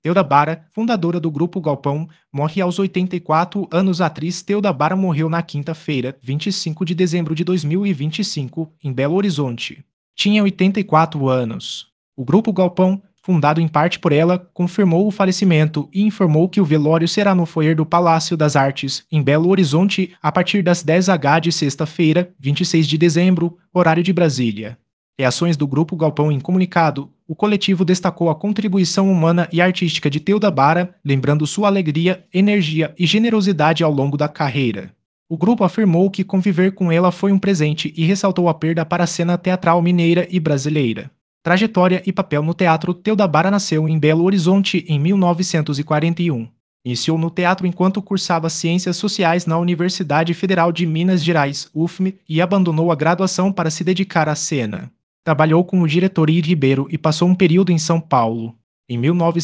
Teuda Bara, fundadora do Grupo Galpão, morre aos 84 anos. A atriz Teuda Bara morreu na quinta-feira, 25 de dezembro de 2025, em Belo Horizonte. Tinha 84 anos. O Grupo Galpão, fundado em parte por ela, confirmou o falecimento e informou que o velório será no foyer do Palácio das Artes, em Belo Horizonte, a partir das 10h de sexta-feira, 26 de dezembro, horário de Brasília. Reações do Grupo Galpão. Em comunicado, o coletivo destacou a contribuição humana e artística de Teuda Bara, lembrando sua alegria, energia e generosidade ao longo da carreira. O grupo afirmou que conviver com ela foi um presente e ressaltou a perda para a cena teatral mineira e brasileira. Trajetória e papel no teatro. Teuda Bara nasceu em Belo Horizonte em 1941. Iniciou no teatro enquanto cursava Ciências Sociais na Universidade Federal de Minas Gerais, UFM, e abandonou a graduação para se dedicar à cena. Trabalhou com o diretor Ir Ribeiro e passou um período em São Paulo. Em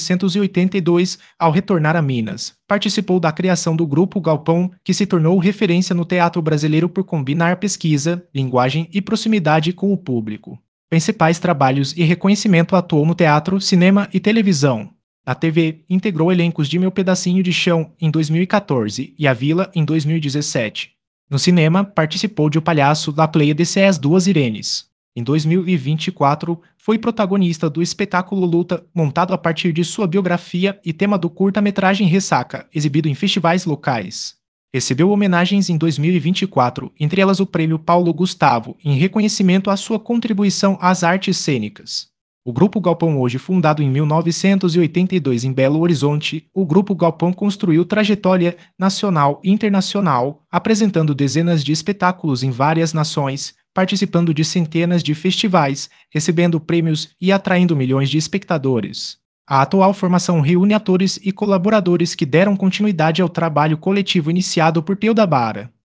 1982, ao retornar a Minas, participou da criação do Grupo Galpão, que se tornou referência no teatro brasileiro por combinar pesquisa, linguagem e proximidade com o público. Principais trabalhos e reconhecimento. Atuou no teatro, cinema e televisão. Na TV, integrou elencos de Meu Pedacinho de Chão, em 2014, e A Vila, em 2017. No cinema, participou de O Palhaço da Pleiades e As Duas Irenes. Em 2024, foi protagonista do espetáculo Luta, montado a partir de sua biografia e tema do curta-metragem Ressaca, exibido em festivais locais. Recebeu homenagens em 2024, entre elas o Prêmio Paulo Gustavo, em reconhecimento à sua contribuição às artes cênicas. O Grupo Galpão, hoje fundado em 1982 em Belo Horizonte, o Grupo Galpão construiu trajetória nacional e internacional, apresentando dezenas de espetáculos em várias nações, participando de centenas de festivais, recebendo prêmios e atraindo milhões de espectadores. A atual formação reúne atores e colaboradores que deram continuidade ao trabalho coletivo iniciado por Teuda Bara.